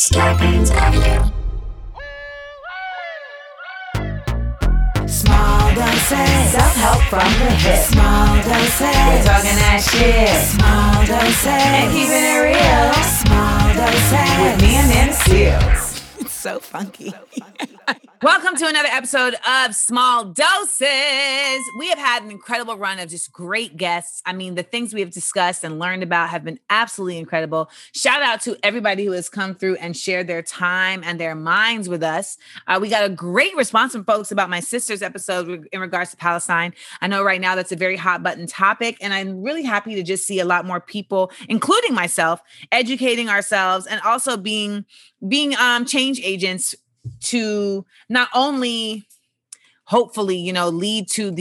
Scarpins Avenue. Small doses. Self-help from the hip. Small doses. We're talking that shit. Small doses. And keeping it real. Small doses. With me, Amanda Seales. It's so funky. Welcome to another episode of Small Doses. We have had an incredible run of just great guests. I mean, the things we have discussed and learned about have been absolutely incredible. Shout out to everybody who has come through and shared their time and their minds with us. We got a great response from folks about my sister's episode in regards to Palestine. I know right now that's a very hot button topic, and I'm really happy to just see a lot more people, including myself, educating ourselves and also being change agents to not only hopefully, lead to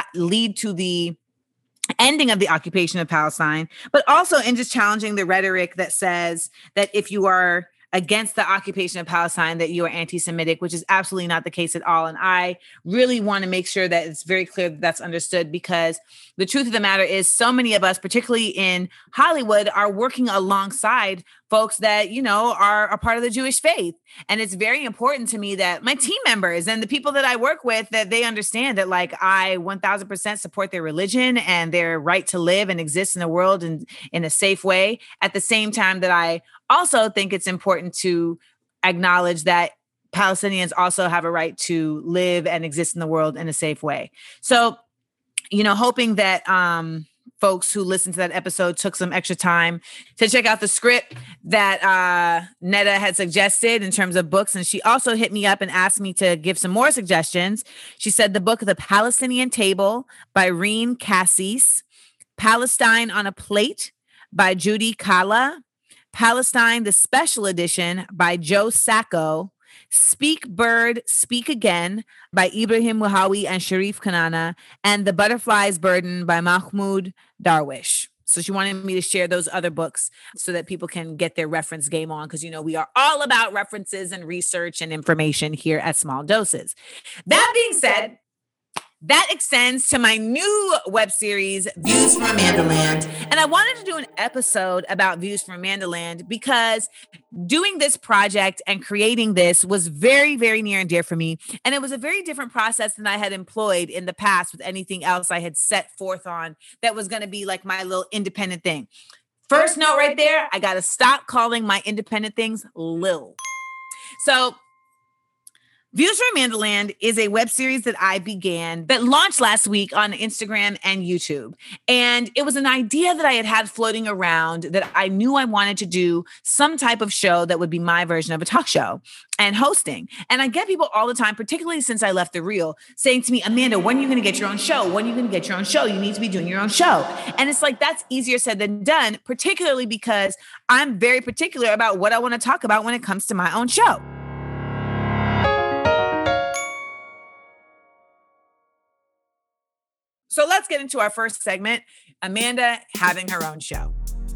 the ending of the occupation of Palestine, but also in just challenging the rhetoric that says that if you are against the occupation of Palestine, that you are anti-Semitic, which is absolutely not the case at all. And I really want to make sure that it's very clear that that's understood, because the truth of the matter is so many of us, particularly in Hollywood, are working alongside folks that, are a part of the Jewish faith. And it's very important to me that my team members and the people that I work with, that they understand that I 1000% support their religion and their right to live and exist in the world in a safe way. At the same time that I also think it's important to acknowledge that Palestinians also have a right to live and exist in the world in a safe way. So, hoping that folks who listened to that episode took some extra time to check out the script that Netta had suggested in terms of books. And she also hit me up and asked me to give some more suggestions. She said the book, The Palestinian Table by Reen Cassis, Palestine on a Plate by Judy Kalla, Palestine, the Special Edition by Joe Sacco, Speak Bird, Speak Again by Ibrahim Muhawi and Sharif Kanana, and The Butterfly's Burden by Mahmoud Darwish. So she wanted me to share those other books so that people can get their reference game on, because, we are all about references and research and information here at Small Doses. That being said, that extends to my new web series, Views from Amandaland. And I wanted to do an episode about Views from Amandaland because doing this project and creating this was very, very near and dear for me. And it was a very different process than I had employed in the past with anything else I had set forth on that was going to be like my little independent thing. First note right there, I got to stop calling my independent things Lil. So Views from Amandaland is a web series that I began that launched last week on Instagram and YouTube. And it was an idea that I had floating around that I knew I wanted to do some type of show that would be my version of a talk show and hosting. And I get people all the time, particularly since I left The Real, saying to me, Amanda, when are you going to get your own show? When are you going to get your own show? You need to be doing your own show. And it's like, that's easier said than done, particularly because I'm very particular about what I want to talk about when it comes to my own show. So let's get into our first segment, Amanda having her own show.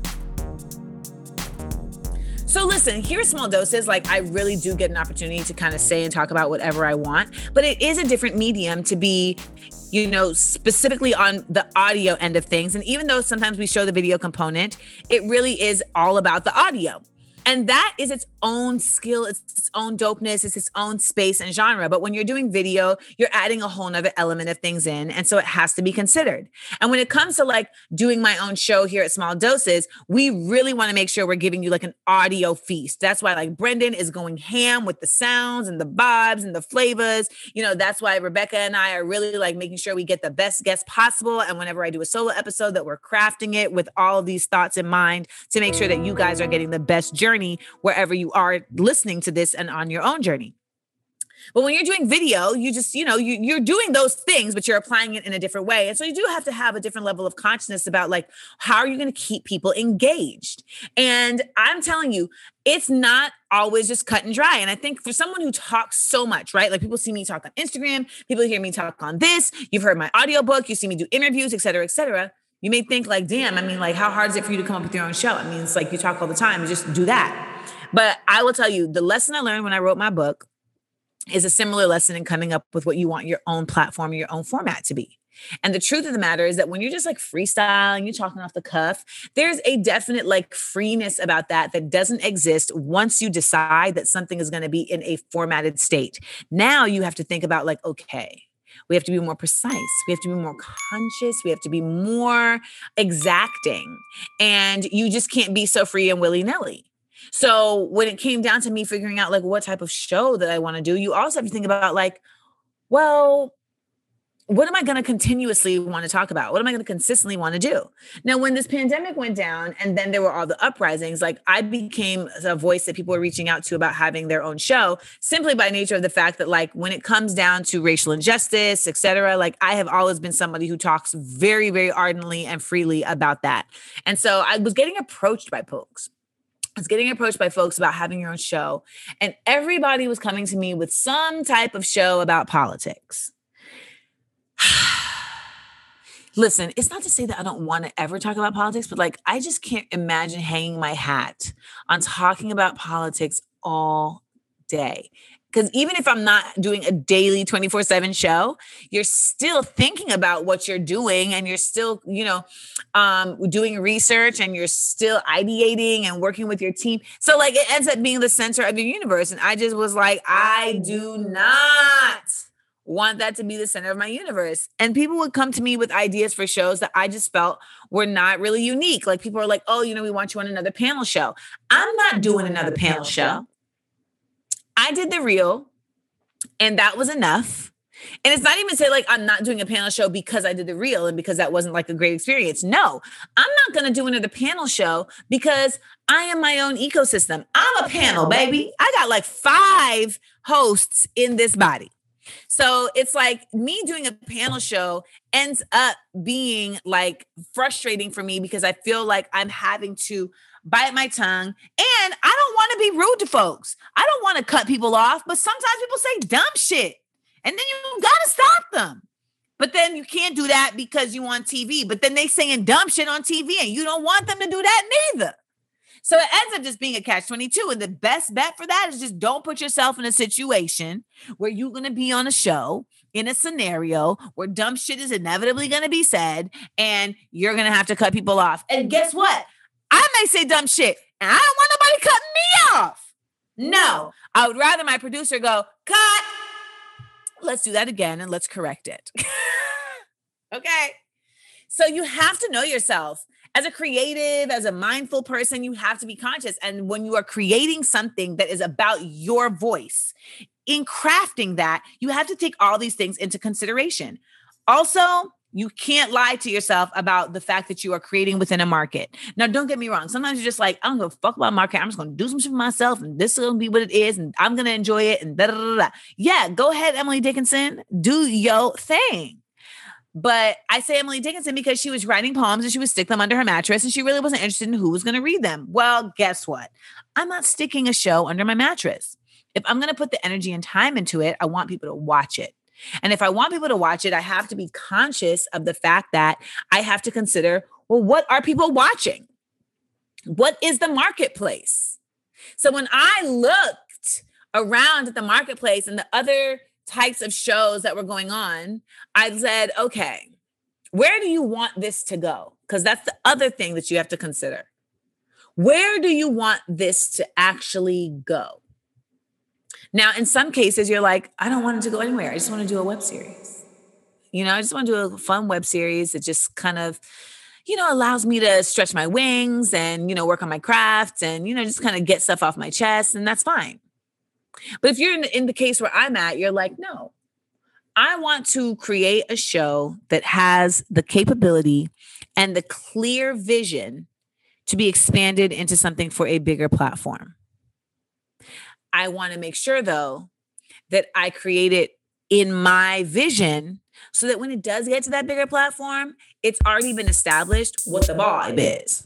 So listen, here's Small Doses. I really do get an opportunity to kind of say and talk about whatever I want, but it is a different medium to be, specifically on the audio end of things. And even though sometimes we show the video component, it really is all about the audio. And that is its own skill, it's its own dopeness, it's its own space and genre. But when you're doing video, you're adding a whole nother element of things in. And so it has to be considered. And when it comes to doing my own show here at Small Doses, we really want to make sure we're giving you an audio feast. That's why Brendan is going ham with the sounds and the vibes and the flavors. That's why Rebecca and I are really making sure we get the best guests possible. And whenever I do a solo episode, that we're crafting it with all of these thoughts in mind to make sure that you guys are getting the best journey wherever you are listening to this and on your own journey. But when you're doing video, you just, you're doing those things, but you're applying it in a different way. And so you do have to have a different level of consciousness about how are you going to keep people engaged? And I'm telling you, it's not always just cut and dry. And I think for someone who talks so much, right? People see me talk on Instagram, people hear me talk on this, you've heard my audiobook, you see me do interviews, et cetera, et cetera. You may think damn, how hard is it for you to come up with your own show? It's you talk all the time, just do that. But I will tell you, the lesson I learned when I wrote my book is a similar lesson in coming up with what you want your own platform, your own format to be. And the truth of the matter is that when you're just like freestyling, you're talking off the cuff, there's a definite like freeness about that that doesn't exist once you decide that something is going to be in a formatted state. Now you have to think about like, okay, we have to be more precise. We have to be more conscious. We have to be more exacting. And you just can't be so free and willy-nilly. So when it came down to me figuring out like what type of show that I want to do, you also have to think about like, well, what am I going to continuously want to talk about? What am I going to consistently want to do? Now, when this pandemic went down and then there were all the uprisings, like I became a voice that people were reaching out to about having their own show simply by nature of the fact that like when it comes down to racial injustice, et cetera, like I have always been somebody who talks very, very ardently and freely about that. And so I was getting approached by folks. I was getting approached by folks about having your own show, and everybody was coming to me with some type of show about politics. Listen, it's not to say that I don't want to ever talk about politics, but like, I just can't imagine hanging my hat on talking about politics all day. Because even if I'm not doing a daily 24/7 show, you're still thinking about what you're doing and you're still, doing research and you're still ideating and working with your team. So like it ends up being the center of your universe. And I just was like, I do not want that to be the center of my universe. And people would come to me with ideas for shows that I just felt were not really unique. Like people are like, oh, we want you on another panel show. I'm not doing another panel show. I did The Real and that was enough. And it's not even say like, I'm not doing a panel show because I did The Real and because that wasn't like a great experience. No, I'm not going to do another panel show because I am my own ecosystem. I'm a panel, baby. I got like 5 hosts in this body. So it's like me doing a panel show ends up being like frustrating for me because I feel like I'm having to bite my tongue and I don't want to be rude to folks. I don't want to cut people off, but sometimes people say dumb shit and then you got to stop them. But then you can't do that because you on TV, but then they saying dumb shit on TV and you don't want them to do that neither. So it ends up just being a catch-22. And the best bet for that is just don't put yourself in a situation where you're going to be on a show in a scenario where dumb shit is inevitably going to be said and you're going to have to cut people off. And guess what? I may say dumb shit and I don't want nobody cutting me off. No, I would rather my producer go, cut. Let's do that again and let's correct it. Okay. So you have to know yourself. As a creative, as a mindful person, you have to be conscious. And when you are creating something that is about your voice, in crafting that, you have to take all these things into consideration. Also, you can't lie to yourself about the fact that you are creating within a market. Now, don't get me wrong. Sometimes you're just like, I don't give a fuck about market. I'm just going to do some shit for myself and this is going to be what it is and I'm going to enjoy it and da da da da. Yeah, go ahead, Emily Dickinson. Do your thing. But I say Emily Dickinson because she was writing poems and she would stick them under her mattress and she really wasn't interested in who was going to read them. Well, guess what? I'm not sticking a show under my mattress. If I'm going to put the energy and time into it, I want people to watch it. And if I want people to watch it, I have to be conscious of the fact that I have to consider, well, what are people watching? What is the marketplace? So when I looked around at the marketplace and the other types of shows that were going on, I said, okay, where do you want this to go? Because that's the other thing that you have to consider. Where do you want this to actually go? Now, in some cases, you're like, I don't want it to go anywhere. I just want to do a web series. I just want to do a fun web series that just kind of, allows me to stretch my wings and, work on my craft and, just kind of get stuff off my chest. And that's fine. But if you're in the case where I'm at, you're like, no, I want to create a show that has the capability and the clear vision to be expanded into something for a bigger platform. I want to make sure, though, that I create it in my vision so that when it does get to that bigger platform, it's already been established what the vibe is.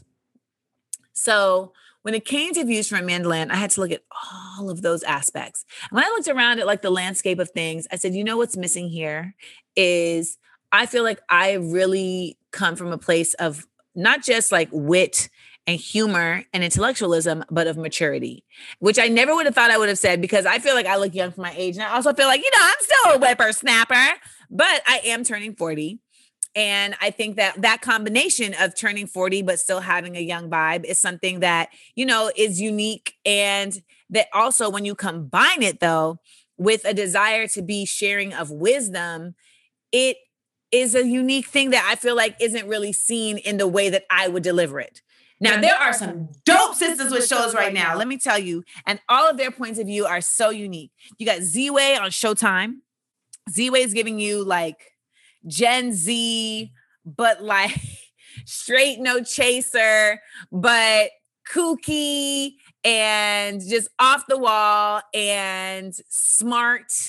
So when it came to Views from Amandaland, I had to look at all of those aspects. And when I looked around at like the landscape of things, I said, what's missing here is I feel like I really come from a place of not just like wit and humor and intellectualism, but of maturity, which I never would have thought I would have said because I feel like I look young for my age. And I also feel like, I'm still a whippersnapper, but I am turning 40. And I think that that combination of turning 40 but still having a young vibe is something that, is unique. And that also when you combine it though with a desire to be sharing of wisdom, it is a unique thing that I feel like isn't really seen in the way that I would deliver it. Now, there are some dope sisters with shows right now, let me tell you, and all of their points of view are so unique. You got Z-Way on Showtime. Z-Way is giving you like Gen Z, but like straight no chaser, but kooky and just off the wall and smart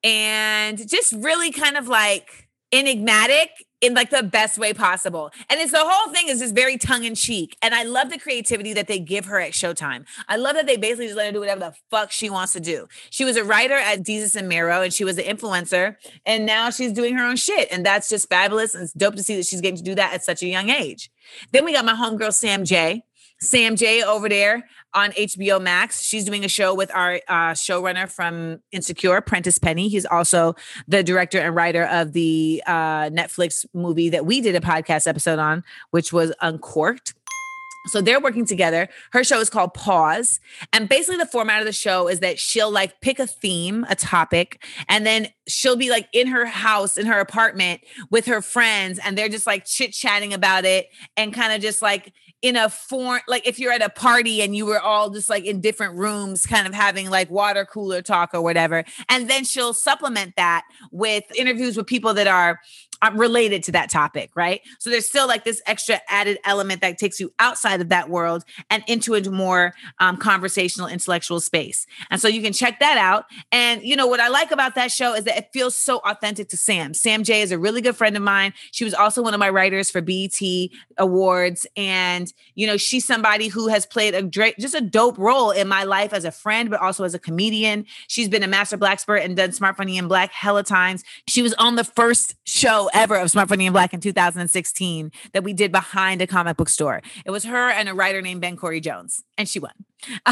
and just really kind of like enigmatic in like the best way possible. And it's the whole thing is just very tongue in cheek. And I love the creativity that they give her at Showtime. I love that they basically just let her do whatever the fuck she wants to do. She was a writer at Desus and Mero and she was an influencer and now she's doing her own shit. And that's just fabulous. And it's dope to see that she's getting to do that at such a young age. Then we got my homegirl, Sam J. Sam J over there on HBO Max. She's doing a show with our showrunner from Insecure, Prentice Penny. He's also the director and writer of the Netflix movie that we did a podcast episode on, which was Uncorked. So they're working together. Her show is called Pause. And basically the format of the show is that she'll like pick a theme, a topic, and then she'll be like in her house, in her apartment with her friends. And they're just like chit-chatting about it and kind of just like in a form, like if you're at a party and you were all just like in different rooms, kind of having like water cooler talk or whatever. And then she'll supplement that with interviews with people that are related to that topic, right? So there's still like this extra added element that takes you outside of that world and into a more conversational, intellectual space. And so you can check that out. And what I like about that show is that it feels so authentic to Sam. Sam J is a really good friend of mine. She was also one of my writers for BET Awards. And, she's somebody who has played just a dope role in my life as a friend, but also as a comedian. She's been a master black expert and done Smart Funny and Black hella times. She was on the first show ever of Smart Funny and Black in 2016 that we did behind a comic book store. It was her and a writer named Ben Corey Jones, and she won.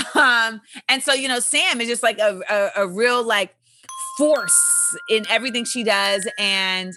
And so, Sam is just like a real like force in everything she does. And,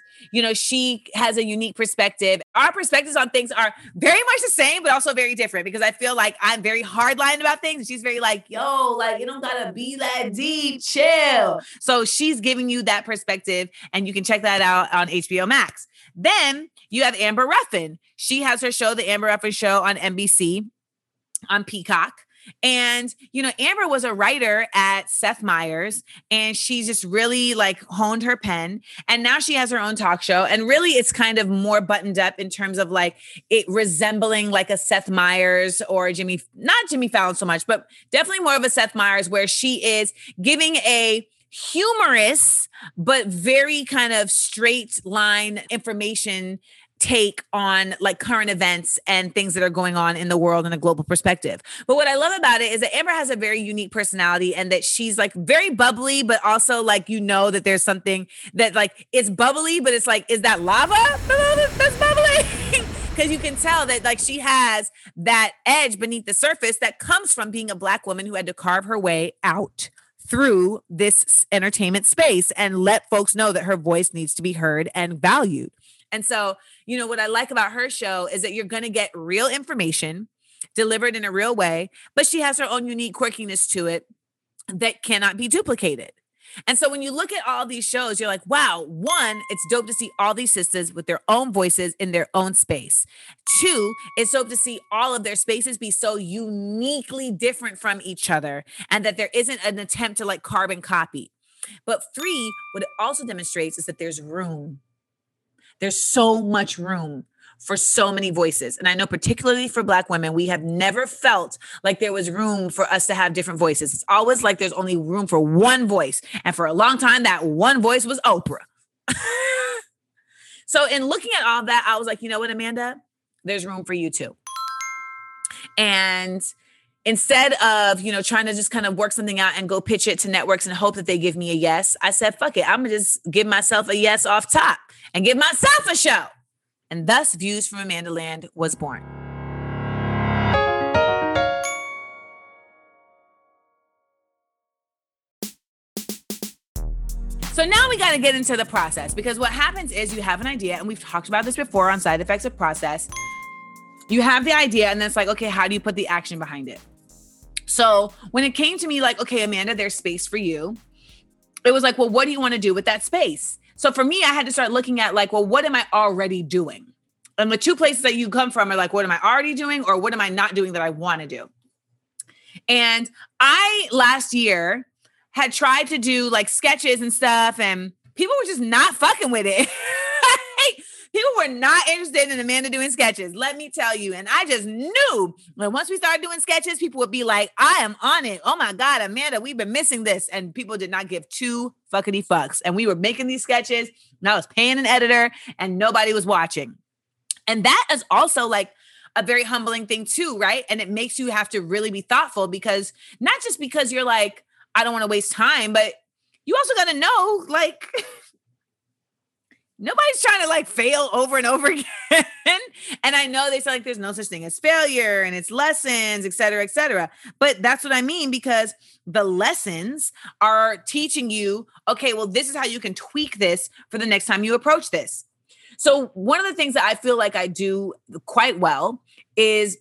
she has a unique perspective. Our perspectives on things are very much the same, but also very different because I feel like I'm very hardline about things. And she's very like, yo, like, you don't gotta be that deep, chill. So she's giving you that perspective and you can check that out on HBO Max. Then you have Amber Ruffin. She has her show, The Amber Ruffin Show on NBC on Peacock. And, Amber was a writer at Seth Meyers and she just really like honed her pen. And now she has her own talk show. And really it's kind of more buttoned up in terms of like it resembling like a Seth Meyers or not Jimmy Fallon so much, but definitely more of a Seth Meyers where she is giving a humorous, but very kind of straight line information take on like current events and things that are going on in the world in a global perspective. But what I love about it is that Amber has a very unique personality and that she's like very bubbly, but also like, that there's something that like it's bubbly, but it's like, is that lava that's bubbly? Because you can tell that like she has that edge beneath the surface that comes from being a Black woman who had to carve her way out through this entertainment space and let folks know that her voice needs to be heard and valued. And so, what I like about her show is that you're going to get real information delivered in a real way, but she has her own unique quirkiness to it that cannot be duplicated. And so when you look at all these shows, you're like, wow, one, it's dope to see all these sisters with their own voices in their own space. Two, it's dope to see all of their spaces be so uniquely different from each other and that there isn't an attempt to like carbon copy. But three, what it also demonstrates is that there's room. There's so much room for so many voices. And I know particularly for Black women, we have never felt like there was room for us to have different voices. It's always like there's only room for one voice. And for a long time, that one voice was Oprah. So in looking at all that, I was like, you know what, Amanda? There's room for you too. And instead of, trying to just kind of work something out and go pitch it to networks and hope that they give me a yes, I said, fuck it. I'm going to just give myself a yes off top and give myself a show. And thus Views from Amanda Land was born. So now we got to get into the process, because what happens is you have an idea, and we've talked about this before on side effects of process. You have the idea, and then it's like, okay, how do you put the action behind it? So when it came to me like, okay, Amanda, there's space for you. It was like, well, what do you want to do with that space? So for me, I had to start looking at like, well, what am I already doing? And the two places that you come from are like, what am I already doing, or what am I not doing that I want to do? And I last year had tried to do like sketches and stuff, and people were just not fucking with it. People were not interested in Amanda doing sketches, let me tell you. And I just knew that once we started doing sketches, people would be like, I am on it. Oh my God, Amanda, we've been missing this. And people did not give two fuckity fucks. And we were making these sketches, and I was paying an editor, and nobody was watching. And that is also like a very humbling thing too, right? And it makes you have to really be thoughtful, because not just because you're like, I don't want to waste time, but you also got to know, like, nobody's trying to like fail over and over again. And I know they say like, there's no such thing as failure, and it's lessons, et cetera, et cetera. But that's what I mean, because the lessons are teaching you, okay, well, this is how you can tweak this for the next time you approach this. So one of the things that I feel like I do quite well is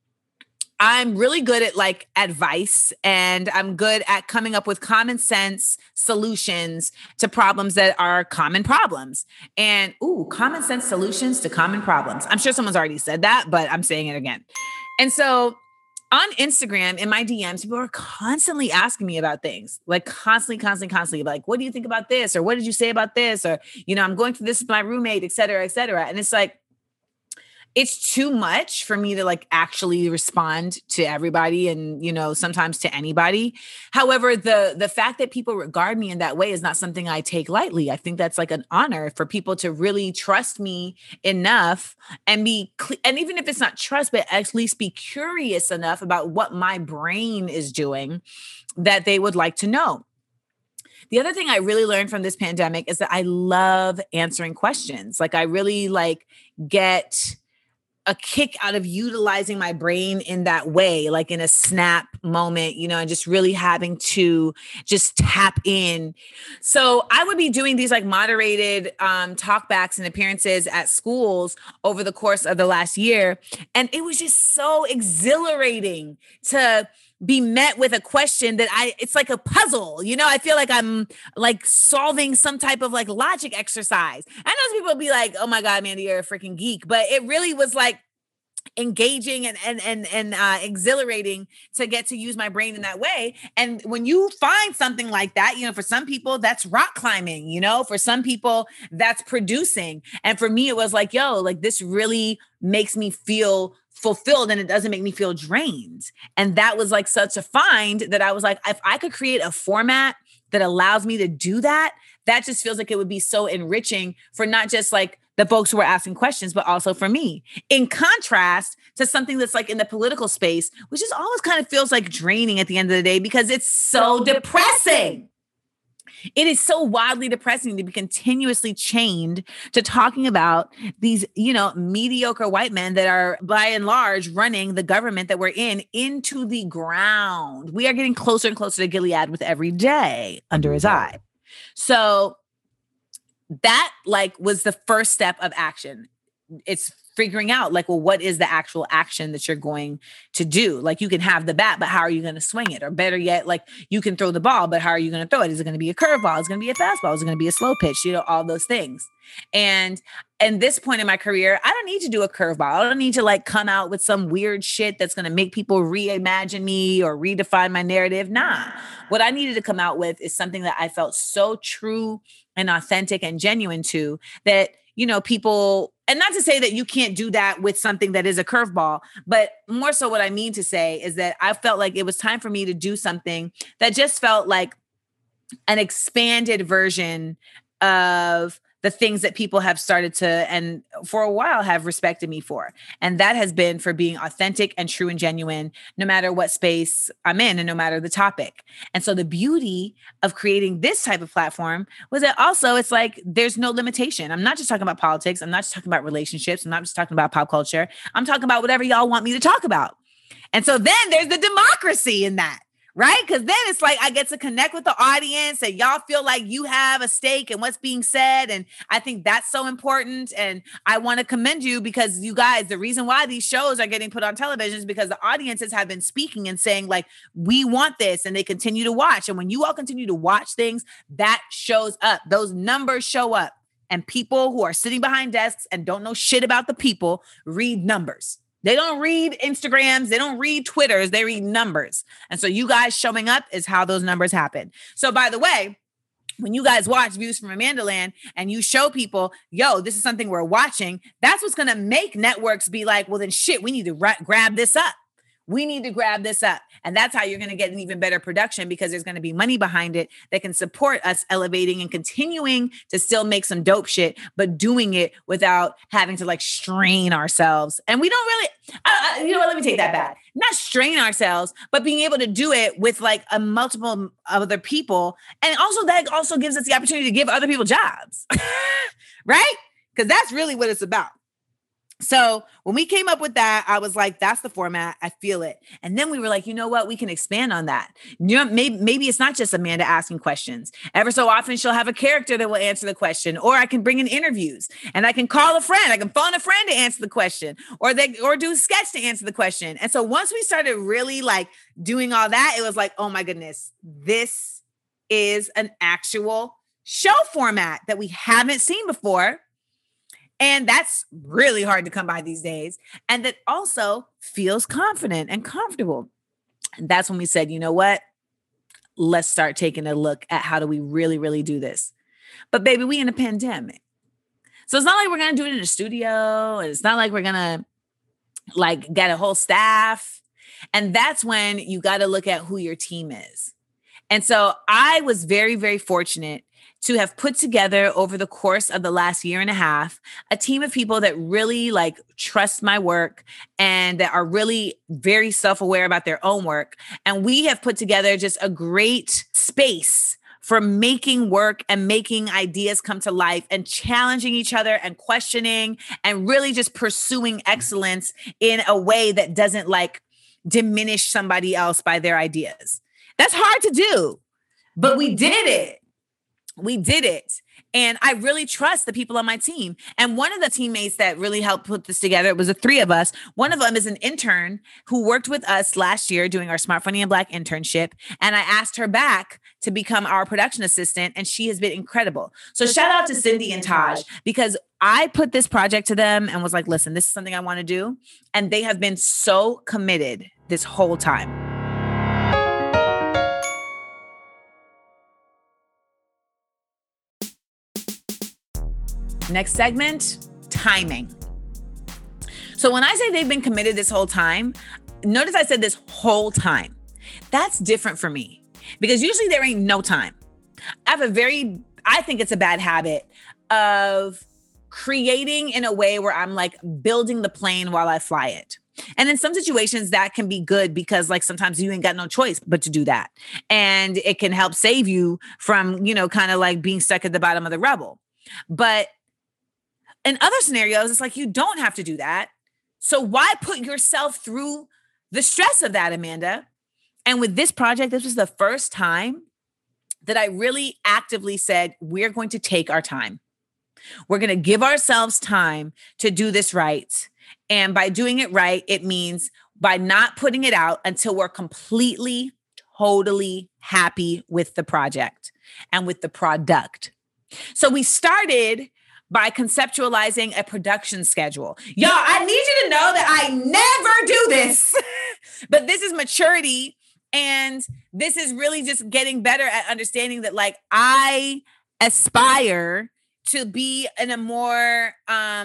I'm really good at like advice, and I'm good at coming up with common sense solutions to problems that are common problems. And common sense solutions to common problems. I'm sure someone's already said that, but I'm saying it again. And so on Instagram, in my DMs, people are constantly asking me about things, like constantly, like, what do you think about this? Or what did you say about this? Or, I'm going through this with my roommate, et cetera, et cetera. And it's like, it's too much for me to like actually respond to everybody and, sometimes to anybody. However, the fact that people regard me in that way is not something I take lightly. I think that's like an honor for people to really trust me enough and and even if it's not trust, but at least be curious enough about what my brain is doing, that they would like to know. The other thing I really learned from this pandemic is that I love answering questions. Like I really get a kick out of utilizing my brain in that way, like in a snap moment, and just really having to just tap in. So I would be doing these like moderated talkbacks and appearances at schools over the course of the last year. And it was just so exhilarating to be met with a question that it's like a puzzle, I feel like I'm like solving some type of like logic exercise. I know some people will be like, oh my God, Amanda, you're a freaking geek, but it really was like engaging and exhilarating to get to use my brain in that way. And when you find something like that, for some people that's rock climbing, for some people that's producing. And for me, it was like, this really makes me feel fulfilled, and it doesn't make me feel drained. And that was like such a find that I was like, if I could create a format that allows me to do that, that just feels like it would be so enriching for not just like the folks who are asking questions, but also for me. In contrast to something that's like in the political space, which is always kind of feels like draining at the end of the day, because it's so depressing. It is so wildly depressing to be continuously chained to talking about these, mediocre white men that are by and large running the government that we're in into the ground. We are getting closer and closer to Gilead with every day under his eye. So that was the first step of action. It's figuring out well, what is the actual action that you're going to do? Like you can have the bat, but how are you going to swing it? Or better yet, you can throw the ball, but how are you going to throw it? Is it going to be a curveball? Is it going to be a fastball? Is it going to be a slow pitch? All those things. And at this point in my career, I don't need to do a curveball. I don't need to come out with some weird shit that's going to make people reimagine me or redefine my narrative. Nah, what I needed to come out with is something that I felt so true and authentic and genuine to that, people, and not to say that you can't do that with something that is a curveball, but more so what I mean to say is that I felt like it was time for me to do something that just felt like an expanded version of the things that people have started to, and for a while have respected me for. And that has been for being authentic and true and genuine, no matter what space I'm in and no matter the topic. And so the beauty of creating this type of platform was that also it's like, there's no limitation. I'm not just talking about politics. I'm not just talking about relationships. I'm not just talking about pop culture. I'm talking about whatever y'all want me to talk about. And so then there's the democracy in that, right? Because then it's like I get to connect with the audience and y'all feel like you have a stake in what's being said. And I think that's so important. And I want to commend you because you guys, the reason why these shows are getting put on television is because the audiences have been speaking and saying like, we want this, and they continue to watch. And when you all continue to watch things, that shows up. Those numbers show up. And people who are sitting behind desks and don't know shit about the people read numbers. They don't read Instagrams. They don't read Twitters. They read numbers. And so you guys showing up is how those numbers happen. So by the way, when you guys watch Views from Amandaland and you show people, yo, this is something we're watching, that's what's going to make networks be like, well, then shit, we need to grab this up. We need to grab this up. And that's how you're going to get an even better production because there's going to be money behind it that can support us elevating and continuing to still make some dope shit, but doing it without having to like strain ourselves. And we don't really, you know what, let me take that back. Not strain ourselves, but being able to do it with like a multiple other people. And also that also gives us the opportunity to give other people jobs, right? Because that's really what it's about. So when we came up with that, I was like, that's the format. I feel it. And then we were like, you know what? We can expand on that. You know, maybe it's not just Amanda asking questions. Ever so often she'll have a character that will answer the question, or I can bring in interviews and I can call a friend. I can phone a friend to answer the question or do a sketch to answer the question. And so once we started really like doing all that, it was like, oh my goodness, this is an actual show format that we haven't seen before. And that's really hard to come by these days. And that also feels confident and comfortable. And that's when we said, you know what? Let's start taking a look at how do we really, really do this. But baby, we in a pandemic. So it's not like we're going to do it in a studio. And it's not like we're going to like get a whole staff. And that's when you got to look at who your team is. And so I was very, very fortunate to have put together over the course of the last year and a half, a team of people that really like trust my work and that are really very self-aware about their own work. And we have put together just a great space for making work and making ideas come to life and challenging each other and questioning and really just pursuing excellence in a way that doesn't like diminish somebody else by their ideas. That's hard to do, but we did it. We did it. And I really trust the people on my team. And one of the teammates that really helped put this together, it was the three of us. One of them is an intern who worked with us last year doing our Smart Funny and Black internship. And I asked her back to become our production assistant. And she has been incredible. So shout out to Cindy and Taj, because I put this project to them and was like, listen, this is something I want to do. And they have been so committed this whole time. Next segment, timing. So when I say they've been committed this whole time, notice I said this whole time. That's different for me because usually there ain't no time. I think it's a bad habit of creating in a way where I'm like building the plane while I fly it. And in some situations that can be good because like sometimes you ain't got no choice but to do that. And it can help save you from, you know, kind of like being stuck at the bottom of the rubble. But in other scenarios, it's like, you don't have to do that. So why put yourself through the stress of that, Amanda? And with this project, this was the first time that I really actively said, we're going to take our time. We're going to give ourselves time to do this right. And by doing it right, it means by not putting it out until we're completely, totally happy with the project and with the product. So we started by conceptualizing a production schedule. Y'all, I need you to know that I never do this, but this is maturity. And this is really just getting better at understanding that like I aspire to be in a more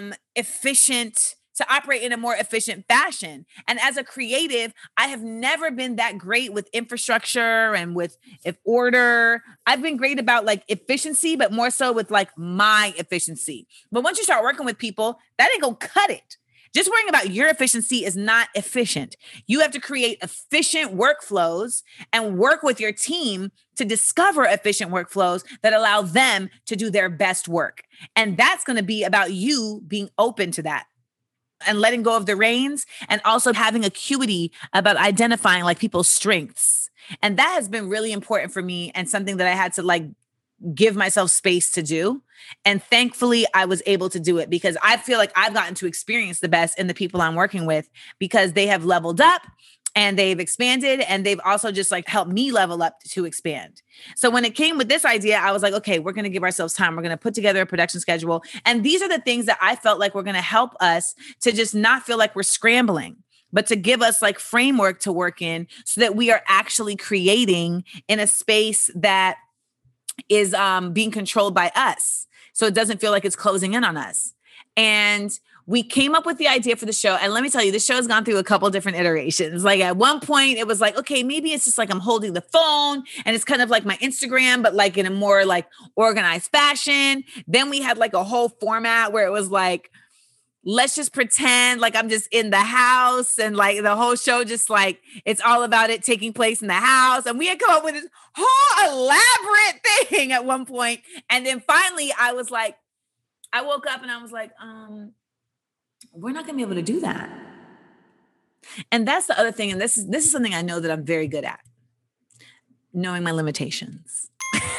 to operate in a more efficient fashion. And as a creative, I have never been that great with infrastructure and with order. I've been great about like efficiency, but more so with like my efficiency. But once you start working with people, that ain't gonna cut it. Just worrying about your efficiency is not efficient. You have to create efficient workflows and work with your team to discover efficient workflows that allow them to do their best work. And that's going to be about you being open to that. and letting go of the reins, and also having acuity about identifying like people's strengths. And that has been really important for me and something that I had to like give myself space to do. And thankfully I was able to do it because I feel like I've gotten to experience the best in the people I'm working with because they have leveled up and they've expanded and they've also just like helped me level up to expand. So when it came with this idea, I was like, okay, we're going to give ourselves time. We're going to put together a production schedule. And these are the things that I felt like were going to help us to just not feel like we're scrambling, but to give us like framework to work in so that we are actually creating in a space that is being controlled by us. So it doesn't feel like it's closing in on us. And we came up with the idea for the show. And let me tell you, the show has gone through a couple different iterations. Like at one point it was like, okay, maybe it's just like I'm holding the phone and it's kind of like my Instagram, but like in a more like organized fashion. Then we had like a whole format where it was like, let's just pretend like I'm just in the house and like the whole show, just like it's all about it taking place in the house. And we had come up with this whole elaborate thing at one point. And then finally I was like, I woke up and I was like, we're not gonna be able to do that. And that's the other thing. And this is something I know that I'm very good at, knowing my limitations.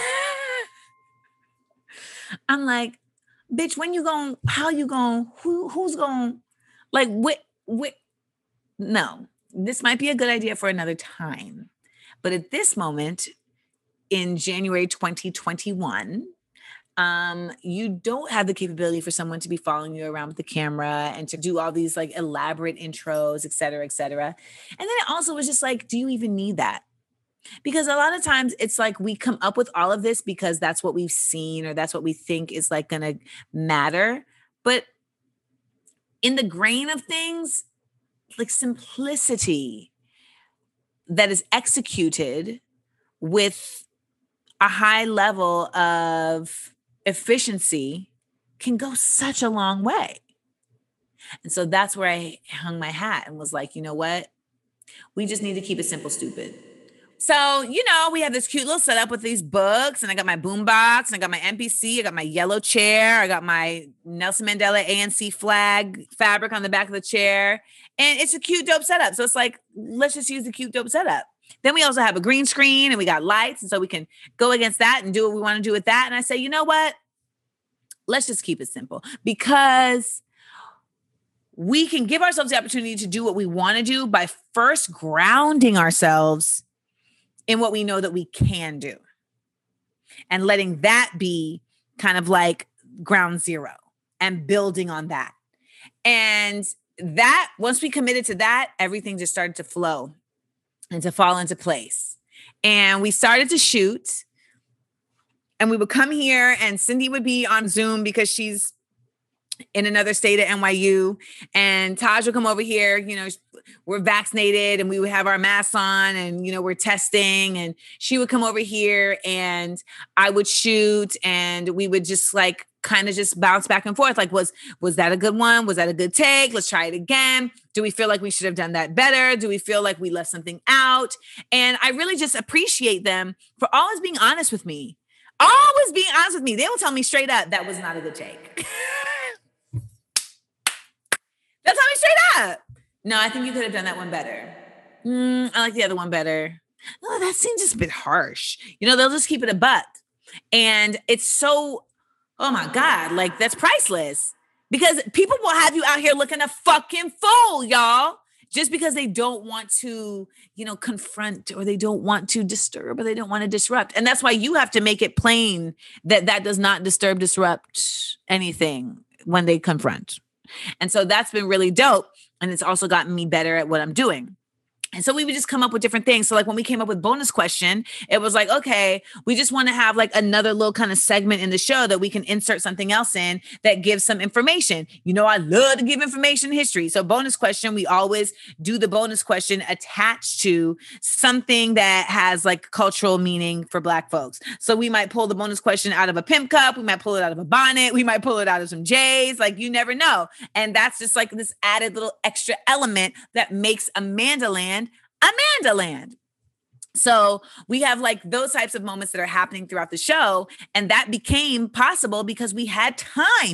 I'm like, bitch, when you going, how you going, who's going, like, what, no, this might be a good idea for another time. But at this moment in January 2021, you don't have the capability for someone to be following you around with the camera and to do all these like elaborate intros, et cetera, et cetera. And then it also was just like, do you even need that? Because a lot of times it's like we come up with all of this because that's what we've seen or that's what we think is like going to matter. But in the grain of things, like simplicity that is executed with a high level of efficiency can go such a long way. And so that's where I hung my hat and was like, you know what? We just need to keep it simple, stupid. So, you know, we have this cute little setup with these books and I got my boombox and I got my MPC, I got my yellow chair, I got my Nelson Mandela ANC flag fabric on the back of the chair. And it's a cute, dope setup. So it's like, let's just use the cute, dope setup. Then we also have a green screen and we got lights. And so we can go against that and do what we want to do with that. And I say, you know what? Let's just keep it simple because we can give ourselves the opportunity to do what we want to do by first grounding ourselves in what we know that we can do and letting that be kind of like ground zero and building on that. And that, once we committed to that, everything just started to flow and to fall into place. And we started to shoot and we would come here and Cindy would be on Zoom because she's in another state at NYU, and Taj would come over here, you know, we're vaccinated and we would have our masks on and, you know, we're testing, and she would come over here and I would shoot and we would just like kind of just bounce back and forth. Like, was that a good one? Was that a good take? Let's try it again. Do we feel like we should have done that better? Do we feel like we left something out? And I really just appreciate them for always being honest with me. Always being honest with me. They will tell me straight up, that was not a good take. They'll tell me straight up. No, I think you could have done that one better. I like the other one better. No, that seems just a bit harsh. You know, they'll just keep it a buck. And it's so, oh my God, like that's priceless. Because people will have you out here looking a fucking fool, y'all. Just because they don't want to, you know, confront or they don't want to disturb or they don't want to disrupt. And that's why you have to make it plain that that does not disrupt anything when they confront. And so that's been really dope. And it's also gotten me better at what I'm doing. And so we would just come up with different things. So like when we came up with bonus question, it was like, okay, we just want to have like another little kind of segment in the show that we can insert something else in that gives some information. You know, I love to give information history. So bonus question, we always do the bonus question attached to something that has like cultural meaning for Black folks. So we might pull the bonus question out of a pimp cup. We might pull it out of a bonnet. We might pull it out of some J's. Like you never know. And that's just like this added little extra element that makes Amandaland Amandaland. So we have like those types of moments that are happening throughout the show. And that became possible because we had time.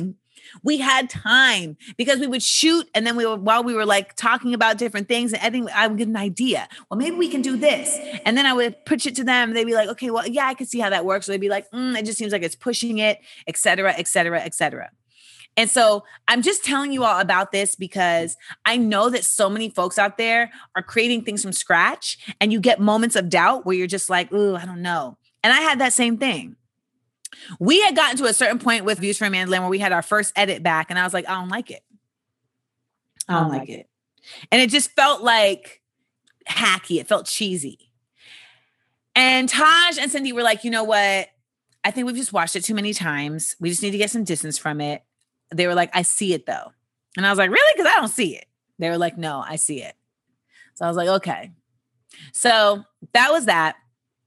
We had time because we would shoot, and then while we were like talking about different things and editing, I would get an idea. Well, maybe we can do this. And then I would pitch it to them. And they'd be like, okay, well, yeah, I can see how that works. So they'd be like, it just seems like it's pushing it, et cetera, et cetera, et cetera. And so I'm just telling you all about this because I know that so many folks out there are creating things from scratch, and you get moments of doubt where you're just like, ooh, I don't know. And I had that same thing. We had gotten to a certain point with Views from Amandaland where we had our first edit back, and I was like, I don't like it. I don't like it. And it just felt like hacky. It felt cheesy. And Taj and Cindy were like, you know what? I think we've just watched it too many times. We just need to get some distance from it. They were like, I see it though. And I was like, really? Because I don't see it. They were like, no, I see it. So I was like, okay. So that was that.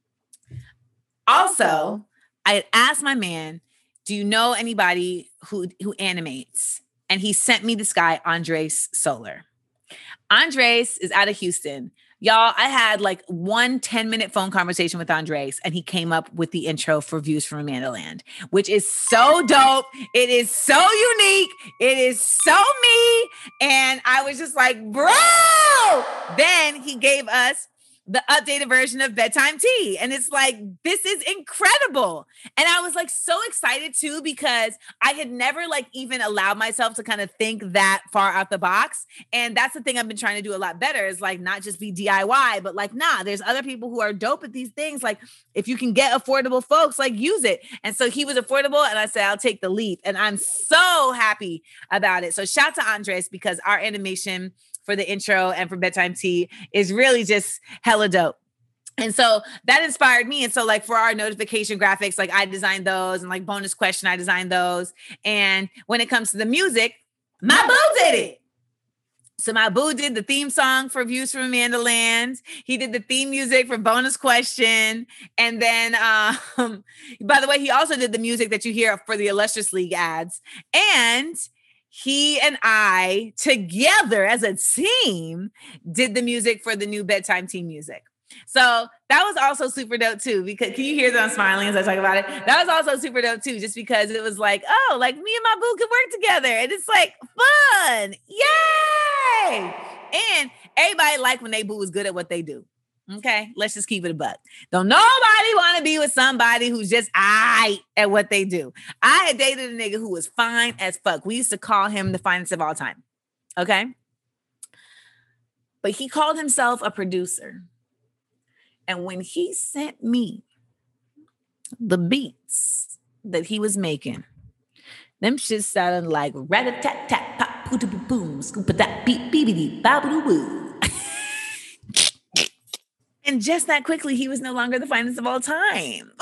Also, I had asked my man, do you know anybody who animates? And he sent me this guy, Andres Solar. Andres is out of Houston. Y'all, I had like 1 10-minute phone conversation with Andres, and he came up with the intro for Views from Amandaland, which is so dope. It is so unique. It is so me. And I was just like, bro. Then he gave us the updated version of Bedtime Tea. And it's like, this is incredible. And I was like so excited too, because I had never like even allowed myself to kind of think that far out the box. And that's the thing I've been trying to do a lot better, is like not just be DIY, but like, nah, there's other people who are dope at these things. Like if you can get affordable folks, like use it. And so he was affordable, and I said, I'll take the leap. And I'm so happy about it. So shout to Andres, because our animation for the intro and for Bedtime Tea is really just hella dope. And so that inspired me. And so like for our notification graphics, like I designed those, and like bonus question, I designed those. And when it comes to the music, my boo did it. So my boo did the theme song for Views from Amandaland. He did the theme music for bonus question. And then, by the way, he also did the music that you hear for the Illustrious League ads. And he and I together as a team did the music for the new Bedtime Tea music. So that was also super dope too, because can you hear that I'm smiling as I talk about it? That was also super dope too, just because it was like, oh, like me and my boo could work together, and it's like fun. Yay. And everybody liked when they boo was good at what they do. Okay, let's just keep it a buck. Don't nobody want to be with somebody who's just aight at what they do. I had dated a nigga who was fine as fuck. We used to call him the finest of all time. Okay. But he called himself a producer. And when he sent me the beats that he was making, them shit sounded like rat-a-tat-tat, pop-poo-boom, scoop-a-dat, beep-beep-beep, babadoo-woo. And just that quickly, he was no longer the finest of all time.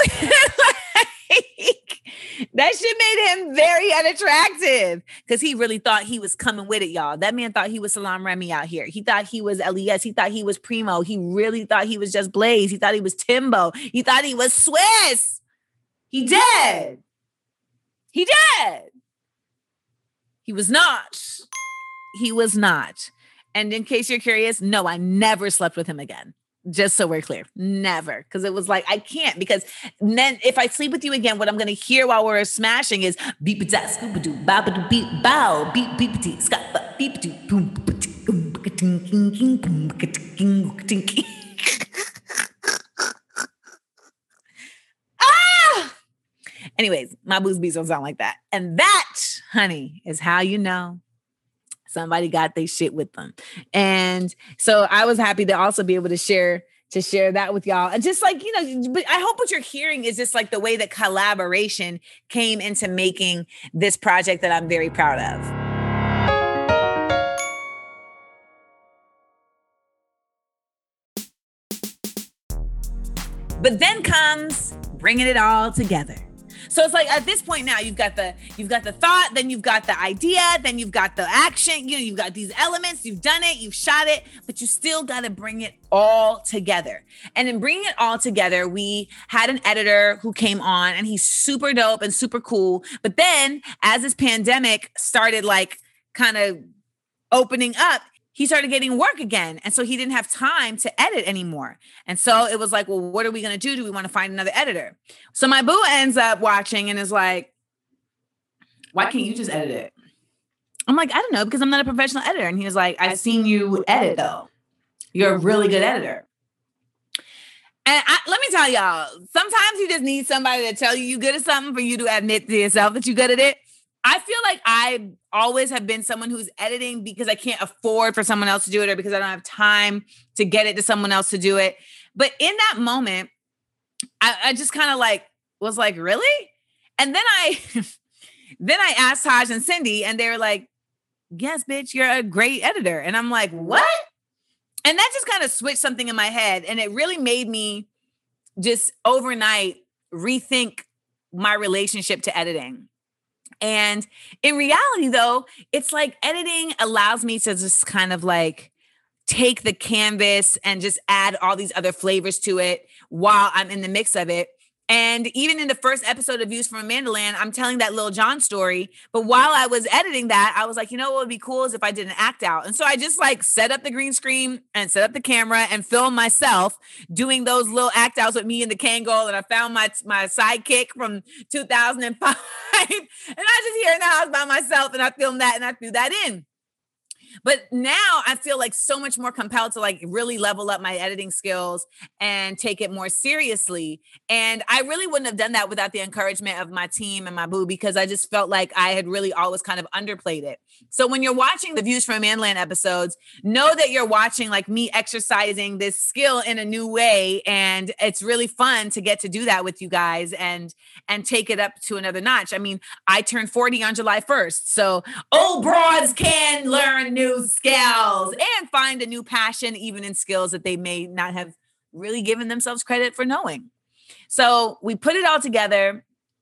That shit made him very unattractive, because he really thought he was coming with it, y'all. That man thought he was Salam Remy out here. He thought he was LES. He thought he was Primo. He really thought he was just Blaze. He thought he was Timbo. He thought he was Swiss. He did. He did. He was not. He was not. And in case you're curious, no, I never slept with him again. Just so we're clear, never. Because it was like, I can't, because then if I sleep with you again, what I'm going to hear while we're smashing is beep da scoop doo babadoo beep bow beep beep dee scott beep doo boom boom ah. Anyways, my boo's beats don't sound like that, and that, honey, is how you know somebody got their shit with them. And so I was happy to also be able to share that with y'all. And just like, but I hope what you're hearing is just like the way that collaboration came into making this project that I'm very proud of. But then comes bringing it all together. So it's like at this point now you've got the thought, then you've got the idea, then you've got the action, you've got these elements, you've done it, you've shot it, but you still got to bring it all together. And in bringing it all together, we had an editor who came on, and he's super dope and super cool. But then as this pandemic started like kind of opening up, he started getting work again. And so he didn't have time to edit anymore. And so it was like, well, what are we going to do? Do we want to find another editor? So my boo ends up watching and is like, why can't you just edit it? I'm like, I don't know, because I'm not a professional editor. And he was like, I've seen you edit though. You're a really good editor. And let me tell y'all, sometimes you just need somebody to tell you you're good at something for you to admit to yourself that you're good at it. I feel like I always have been someone who's editing because I can't afford for someone else to do it, or because I don't have time to get it to someone else to do it. But in that moment, I just kind of like was like, really? And then I asked Taj and Cindy, and they were like, yes, bitch, you're a great editor. And I'm like, what? And that just kind of switched something in my head. And it really made me just overnight rethink my relationship to editing. And in reality, though, it's like editing allows me to just kind of like take the canvas and just add all these other flavors to it while I'm in the mix of it. And even in the first episode of Views from Amandaland, I'm telling that Lil Jon story. But while I was editing that, I was like, you know what would be cool is if I did an act out. And so I just like set up the green screen and set up the camera and filmed myself doing those little act outs with me and the Kangol. And I found my sidekick from 2005. And I just here in the house by myself, and I filmed that and I threw that in. But now I feel like so much more compelled to like really level up my editing skills and take it more seriously. And I really wouldn't have done that without the encouragement of my team and my boo, because I just felt like I had really always kind of underplayed it. So when you're watching the Views from Amandaland episodes, know that you're watching like me exercising this skill in a new way. And it's really fun to get to do that with you guys and take it up to another notch. I mean, I turned 40 on July 1st. So old broads can learn new skills and find a new passion, even in skills that they may not have really given themselves credit for knowing. So we put it all together,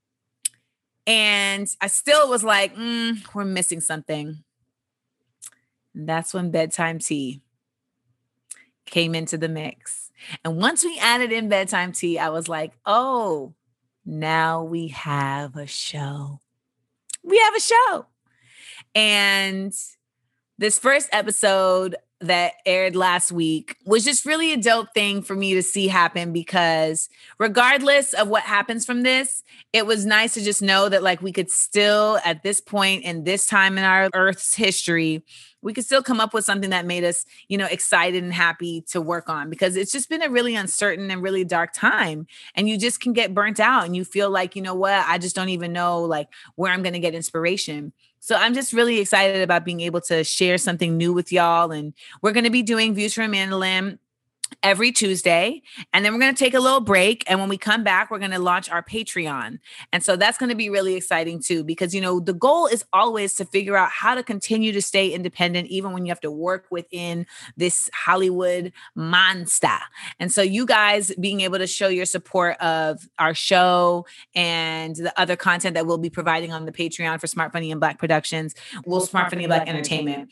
and I still was like, we're missing something. And that's when bedtime tea came into the mix. And once we added in bedtime tea, I was like, oh, now we have a show. We have a show. And this first episode that aired last week was just really a dope thing for me to see happen, because regardless of what happens from this, it was nice to just know that like we could still, at this point in this time in our Earth's history, we could still come up with something that made us, excited and happy to work on, because it's just been a really uncertain and really dark time. And you just can get burnt out and you feel like, you know what, I just don't even know like where I'm going to get inspiration. So I'm just really excited about being able to share something new with y'all. And we're going to be doing Views from Amandaland every Tuesday. And then we're going to take a little break. And when we come back, we're going to launch our Patreon. And so that's going to be really exciting too, because, the goal is always to figure out how to continue to stay independent, even when you have to work within this Hollywood monster. And so you guys being able to show your support of our show and the other content that we'll be providing on the Patreon for Smart Funny and Black Productions, Smart Funny and Black Entertainment.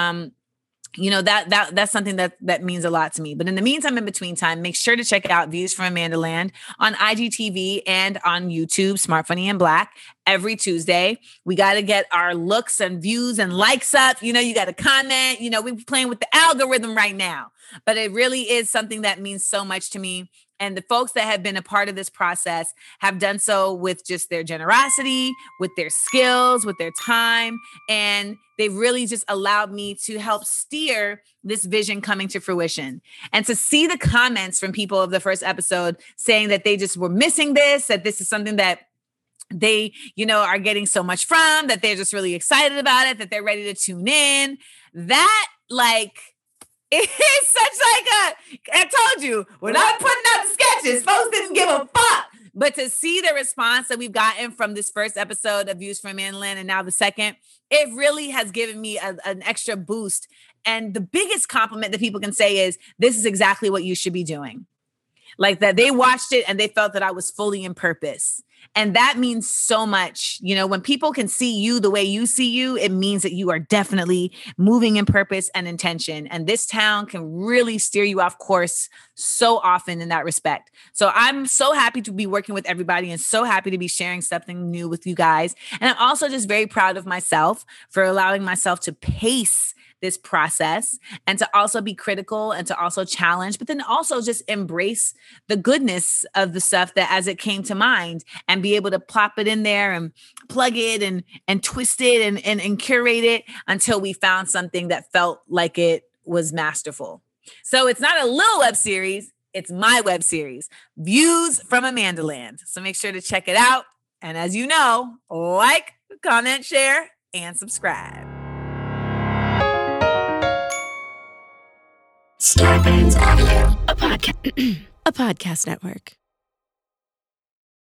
That's something that means a lot to me. But in the meantime, in between time, make sure to check out Views from Amandaland on IGTV and on YouTube, Smart Funny and Black, every Tuesday. We got to get our looks and views and likes up. You got to comment. We're playing with the algorithm right now, but it really is something that means so much to me. And the folks that have been a part of this process have done so with just their generosity, with their skills, with their time. And they've really just allowed me to help steer this vision coming to fruition. And to see the comments from people of the first episode saying that they just were missing this, that this is something that they, are getting so much from, that they're just really excited about it, that they're ready to tune in. That it's such I told you, when I'm putting out the sketches, folks didn't give a fuck. But to see the response that we've gotten from this first episode of Views from Amandaland and now the second, it really has given me an extra boost. And the biggest compliment that people can say is, this is exactly what you should be doing. Like that they watched it and they felt that I was fully in purpose. And that means so much. When people can see you the way you see you, it means that you are definitely moving in purpose and intention. And this town can really steer you off course so often in that respect. So I'm so happy to be working with everybody and so happy to be sharing something new with you guys. And I'm also just very proud of myself for allowing myself to pace this process and to also be critical and to also challenge, but then also just embrace the goodness of the stuff that as it came to mind and be able to plop it in there and plug it and twist it and curate it until we found something that felt like it was masterful. So it's not a little web series. It's my web series, Views from Amandaland. So make sure to check it out. And as you know, like, comment, share, and subscribe. Starburns Audio, a podcast network.